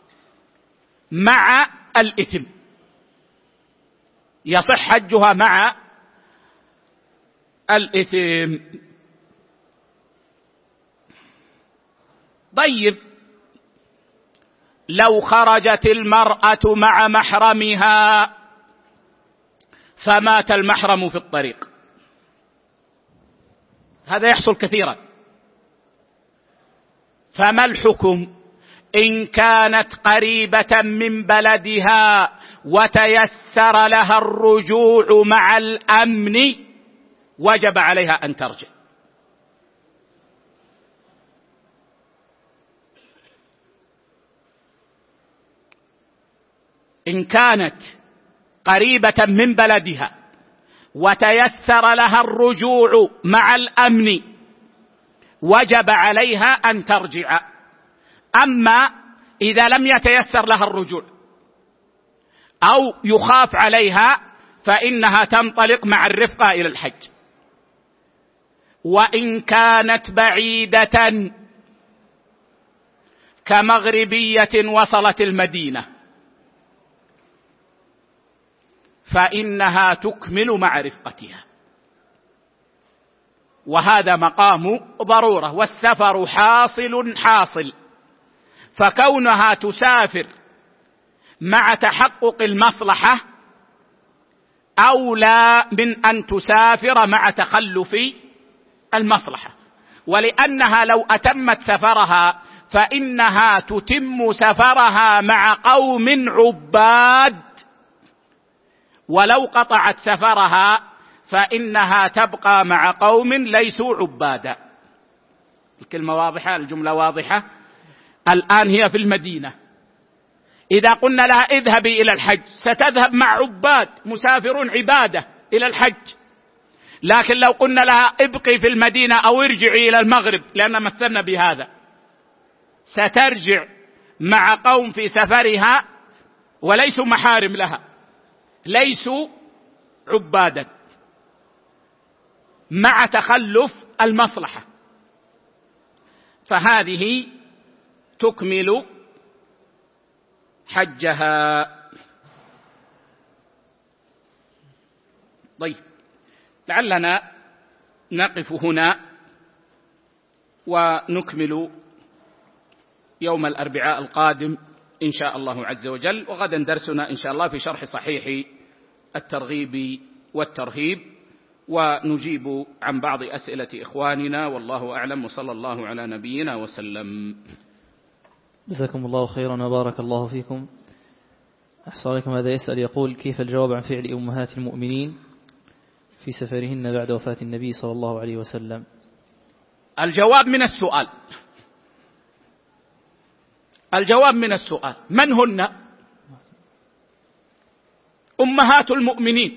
مع الإثم، يصح حجها مع الإثم. طيب لو خرجت المرأة مع محرمها فمات المحرم في الطريق، هذا يحصل كثيرا، فما الحكم؟ إن كانت قريبة من بلدها وتيسر لها الرجوع مع الأمن وجب عليها أن ترجع. إن كانت قريبة من بلدها وتيسر لها الرجوع مع الأمن وجب عليها أن ترجع. أما إذا لم يتيسر لها الرجوع أو يخاف عليها فإنها تنطلق مع الرفقة إلى الحج. وإن كانت بعيدة كمغربية وصلت المدينة فإنها تكمل مع رفقتها، وهذا مقام ضرورة، والسفر حاصل، فكونها تسافر مع تحقق المصلحة أولى من أن تسافر مع تخلف المصلحة، ولأنها لو أتمت سفرها فإنها تتم سفرها مع قوم عباد، ولو قطعت سفرها فإنها تبقى مع قوم ليسوا عبادا. الكلمة واضحة، الجملة واضحة. الآن هي في المدينة، إذا قلنا لها اذهبي إلى الحج ستذهب مع عباد، مسافر عبادة إلى الحج، لكن لو قلنا لها ابقي في المدينة أو ارجعي إلى المغرب، لأن مثلنا بهذا، سترجع مع قوم في سفرها وليسوا محارم لها، ليسوا عبادا، مع تخلف المصلحة، فهذه تكمل حجها. طيب، لعلنا نقف هنا ونكمل يوم الأربعاء القادم إن شاء الله عز وجل، وغدا درسنا إن شاء الله في شرح صحيح الترغيب والترهيب، ونجيب عن بعض أسئلة إخواننا، والله أعلم، وصلى الله على نبينا وسلم. جزاكم الله خيرا وبارك الله فيكم. أحسن عليكم. هذا يسأل يقول: كيف الجواب عن فعل أمهات المؤمنين في سفرهن بعد وفاة النبي صلى الله عليه وسلم؟ الجواب من السؤال من هن أمهات المؤمنين؟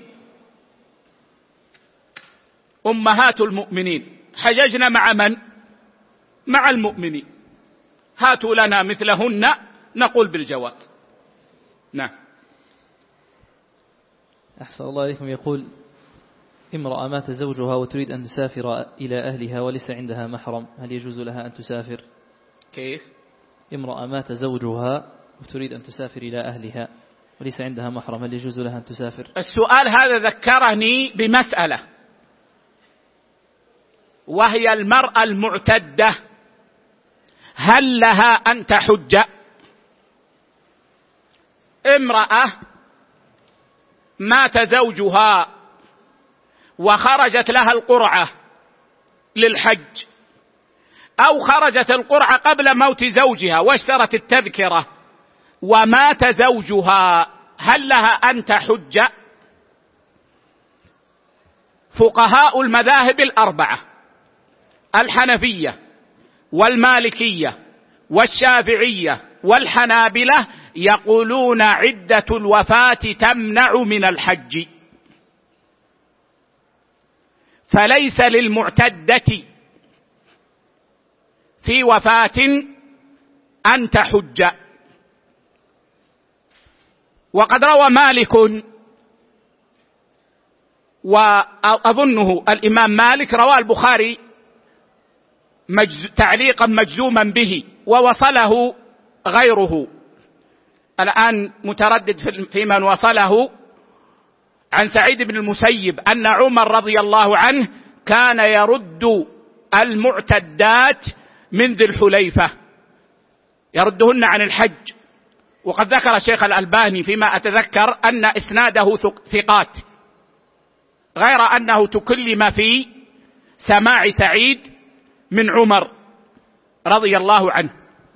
أمهات المؤمنين حججنا مع من؟ مع المؤمنين. هاتوا لنا مثلهن نقول بالجواز. نعم. أحسن الله عليكم. يقول: امرأة مات زوجها وتريد أن تسافر إلى أهلها وليس عندها محرم، هل يجوز لها أن تسافر؟ كيف؟ امرأة مات زوجها وتريد أن تسافر إلى أهلها وليس عندها محرم، هل يجوز لها أن تسافر؟ السؤال هذا ذكرني بمسألة، وهي المرأة المعتدة هل لها أن تحج؟ امرأة مات زوجها وخرجت لها القرعة للحج، أو خرجت القرعة قبل موت زوجها واشترت التذكرة ومات زوجها، هل لها أن تحج؟ فقهاء المذاهب الأربعة الحنفية والمالكية والشافعية والحنابلة يقولون عدة الوفاة تمنع من الحج، فليس للمعتدة في وفاة أن تحج. وقد روى مالك، وأظنه الإمام مالك رواه البخاري تعليقا مجزوما به، ووصله غيره، الآن متردد في من وصله، عن سعيد بن المسيب أن عمر رضي الله عنه كان يرد المعتدات من ذي الحليفة، يردهن عن الحج. وقد ذكر الشيخ الألباني فيما أتذكر أن إسناده ثقات، غير أنه تكلم في سماع سعيد من عمر رضي الله عنه.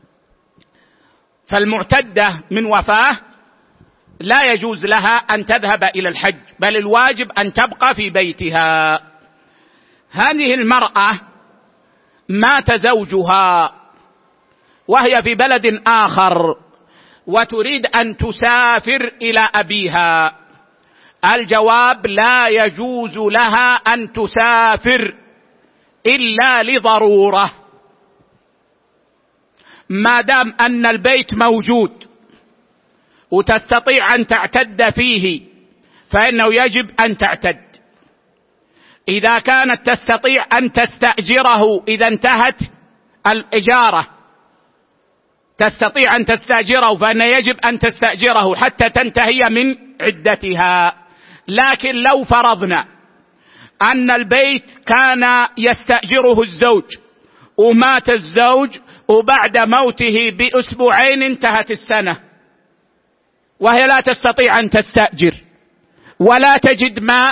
فالمعتدة من وفاة لا يجوز لها أن تذهب إلى الحج، بل الواجب أن تبقى في بيتها. هذه المرأة مات زوجها وهي في بلد آخر وتريد أن تسافر إلى أبيها، الجواب: لا يجوز لها أن تسافر إلا لضرورة، ما دام أن البيت موجود وتستطيع أن تعتد فيه فإنه يجب أن تعتد. إذا كانت تستطيع أن تستأجره إذا انتهت الإجارة تستطيع أن تستأجره فإن يجب أن تستأجره حتى تنتهي من عدتها. لكن لو فرضنا أن البيت كان يستأجره الزوج ومات الزوج وبعد موته بأسبوعين انتهت السنة وهي لا تستطيع أن تستأجر ولا تجد ما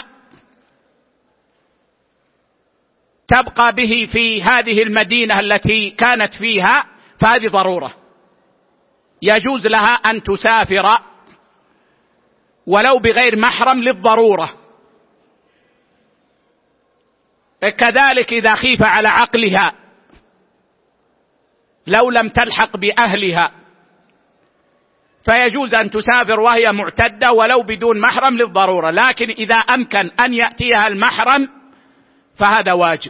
تبقى به في هذه المدينة التي كانت فيها، فهذه ضرورة يجوز لها أن تسافر ولو بغير محرم للضرورة. كذلك إذا خيف على عقلها لو لم تلحق بأهلها فيجوز أن تسافر وهي معتدة ولو بدون محرم للضرورة. لكن إذا أمكن أن يأتيها المحرم فهذا واجب.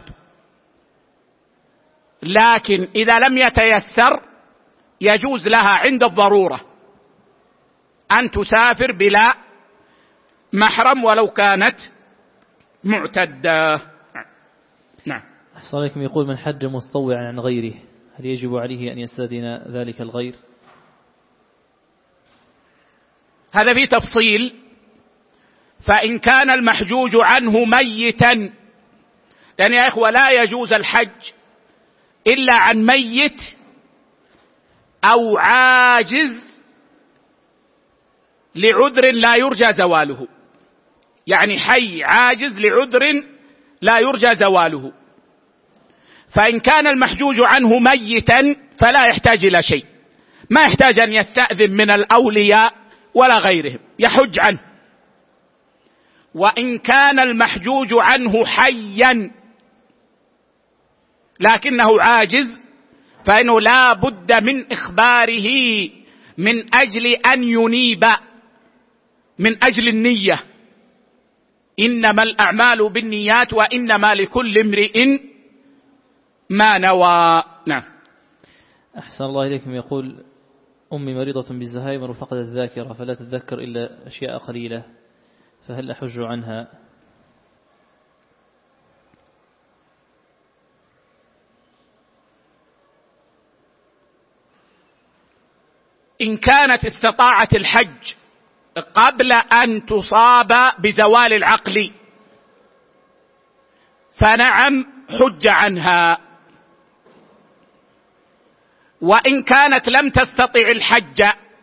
لكن إذا لم يتيسر يجوز لها عند الضرورة أن تسافر بلا محرم ولو كانت معتدة. نعم. أحسن عليكم. يقول: من حج متطوعا عن غيره هل يجب عليه أن يستأذن ذلك الغير؟ هذا فيه تفصيل. فإن كان المحجوج عنه ميتا، لأن يا إخوة لا يجوز الحج إلا عن ميت أو عاجز لعذر لا يرجى زواله، يعني حي عاجز لعذر لا يرجى زواله. فإن كان المحجوج عنه ميتا فلا يحتاج إلى شيء، ما يحتاج أن يستأذن من الأولياء ولا غيرهم، يحج عنه. وإن كان المحجوج عنه حيا لكنه عاجز فإنه لا بد من إخباره من أجل أن ينيب، من أجل النية، إنما الأعمال بالنيات وإنما لكل امرئ ما نوى. نعم. أحسن الله إليكم. يقول: أمي مريضة بالزهايمر وفقدت الذاكرة فلا تتذكر إلا أشياء قليلة، فهل أحج عنها؟ إن كانت استطاعت الحج قبل أن تصاب بزوال العقل فنعم حج عنها. وإن كانت لم تستطع الحج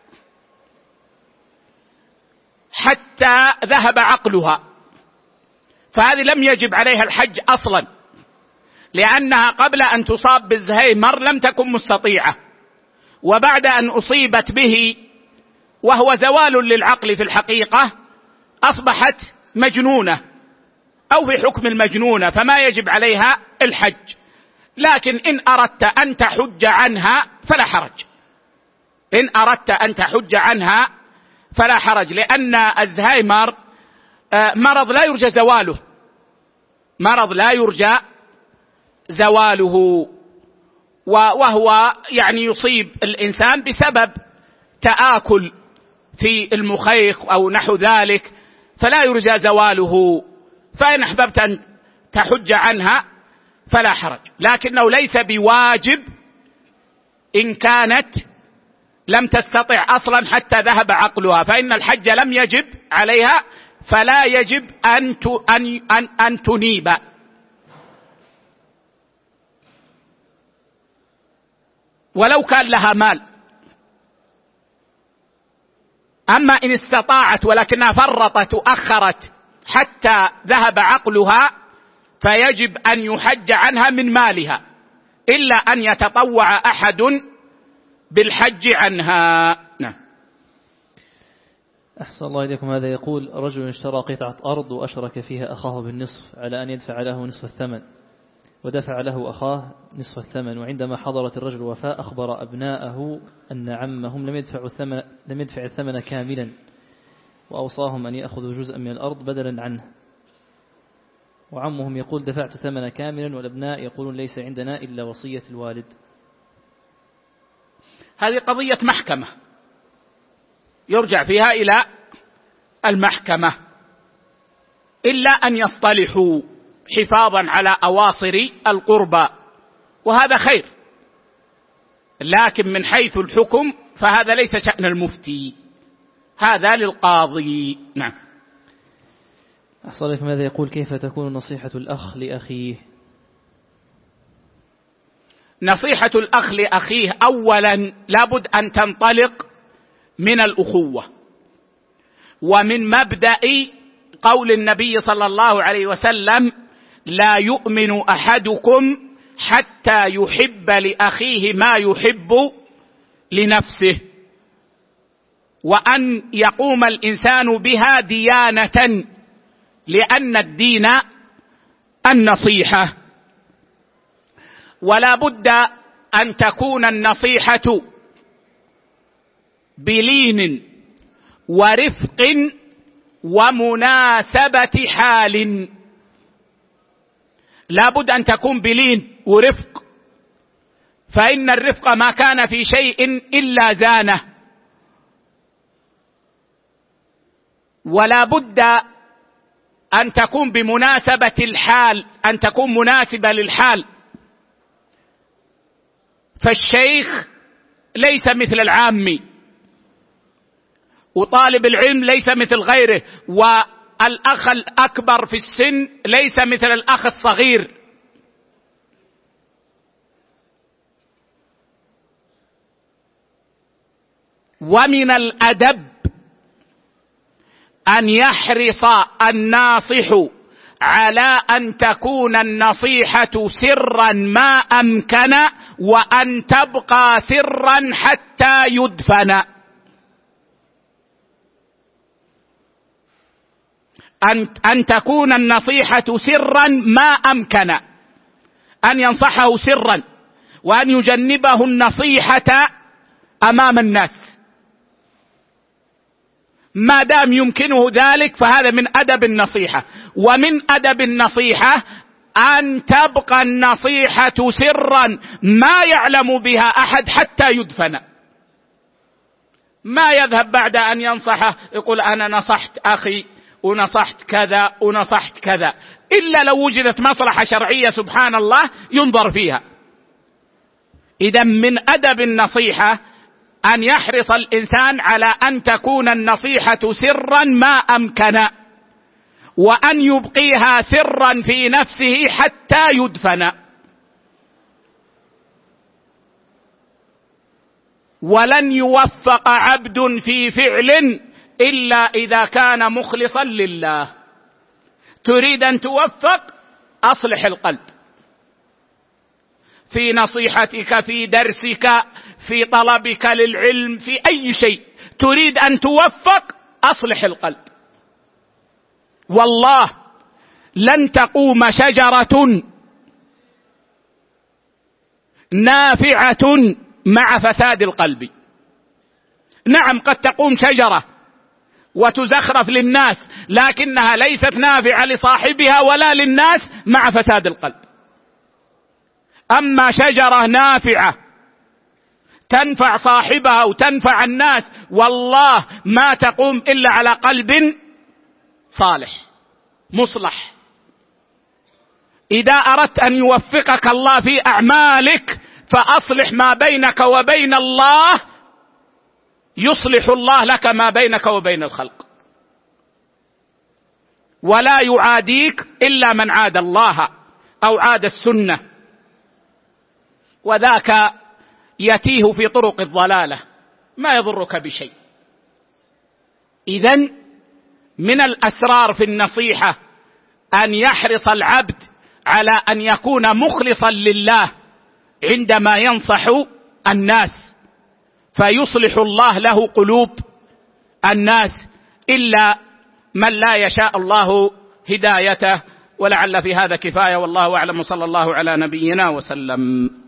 حتى ذهب عقلها فهذه لم يجب عليها الحج أصلا، لأنها قبل أن تصاب بالزهايمر لم تكن مستطيعة، وبعد أن أصيبت به وهو زوال للعقل في الحقيقة أصبحت مجنونة أو في حكم المجنونة، فما يجب عليها الحج. لكن إن أردت أن تحج عنها فلا حرج، إن أردت أن تحج عنها فلا حرج، لأن الزهايمر مرض لا يرجى زواله، مرض لا يرجى زواله، وهو يعني يصيب الإنسان بسبب تآكل في المخيخ أو نحو ذلك، فلا يرجى زواله. فإن أحببت أن تحج عنها فلا حرج، لكنه ليس بواجب إن كانت لم تستطع أصلا حتى ذهب عقلها، فإن الحج لم يجب عليها فلا يجب أن تنيب. ولو كان لها مال. أما إن استطاعت ولكنها فرطت وأخرت حتى ذهب عقلها فيجب أن يحج عنها من مالها، إلا أن يتطوع أحد بالحج عنها. نعم. أحسن الله إليكم. هذا يقول: رجل اشترى قطعة أرض وأشرك فيها أخاه بالنصف على أن يدفع له نصف الثمن، ودفع له أخاه نصف الثمن، وعندما حضرت الرجل الوفاة أخبر أبناءه أن عمهم لم يدفع الثمن كاملا، وأوصاهم أن يأخذوا جزءا من الأرض بدلا عنه، وعمهم يقول دفعت ثمن كاملا، والأبناء يقولون ليس عندنا إلا وصية الوالد. هذه قضية محكمة، يرجع فيها إلى المحكمة، إلا أن يصطلحوا حفاظا على أواصر القربى، وهذا خير. لكن من حيث الحكم فهذا ليس شأن المفتي، هذا للقاضي. نعم. أحسن لك، ماذا يقول كيف تكون نصيحة الأخ لأخيه؟ نصيحة الأخ لأخيه أولا لابد أن تنطلق من الأخوة، ومن مبدأ قول النبي صلى الله عليه وسلم: لا يؤمن أحدكم حتى يحب لأخيه ما يحب لنفسه، وأن يقوم الإنسان بها ديانة، لأن الدين النصيحة. ولا بد أن تكون النصيحة بلين ورفق ومناسبة حال. لا بد أن تكون بلين ورفق، فإن الرفق ما كان في شيء إلا زانه. ولا بد أن تكون بمناسبة الحال، أن تكون مناسبة للحال. فالشيخ ليس مثل العامي، وطالب العلم ليس مثل غيره، والأخ الأكبر في السن ليس مثل الأخ الصغير. ومن الأدب أن يحرص الناصح على أن تكون النصيحة سرا ما أمكن، وأن تبقى سرا حتى يدفن. أن تكون النصيحة سرا ما أمكن، أن ينصحه سرا، وأن يجنبه النصيحة أمام الناس. ما دام يمكنه ذلك فهذا من أدب النصيحة. ومن أدب النصيحة أن تبقى النصيحة سرا ما يعلم بها أحد حتى يدفن. ما يذهب بعد أن ينصحه يقول أنا نصحت أخي ونصحت كذا ونصحت كذا، إلا لو وجدت مصلحة شرعية سبحان الله ينظر فيها. إذا من أدب النصيحة أن يحرص الإنسان على أن تكون النصيحة سرا ما أمكن، وأن يبقيها سرا في نفسه حتى يدفن. ولن يوفق عبد في فعل إلا إذا كان مخلصا لله. تريد أن توفق، أصلح القلب في نصيحتك، في درسك، في طلبك للعلم، في أي شيء تريد أن توفق، أصلح القلب. والله لن تقوم شجرة نافعة مع فساد القلب. نعم قد تقوم شجرة وتزخرف للناس، لكنها ليست نافعة لصاحبها ولا للناس مع فساد القلب. أما شجرة نافعة تنفع صاحبها وتنفع الناس، والله ما تقوم إلا على قلب صالح مصلح. إذا أردت أن يوفقك الله في أعمالك فأصلح ما بينك وبين الله، يصلح الله لك ما بينك وبين الخلق. ولا يعاديك إلا من عاد الله أو عاد السنة، وذاك يتيه في طرق الضلالة ما يضرك بشيء. إذن من الأسرار في النصيحة أن يحرص العبد على أن يكون مخلصا لله عندما ينصح الناس، فيصلح الله له قلوب الناس، إلا من لا يشاء الله هدايته. ولعل في هذا كفاية، والله أعلم، صلى الله على نبينا وسلم.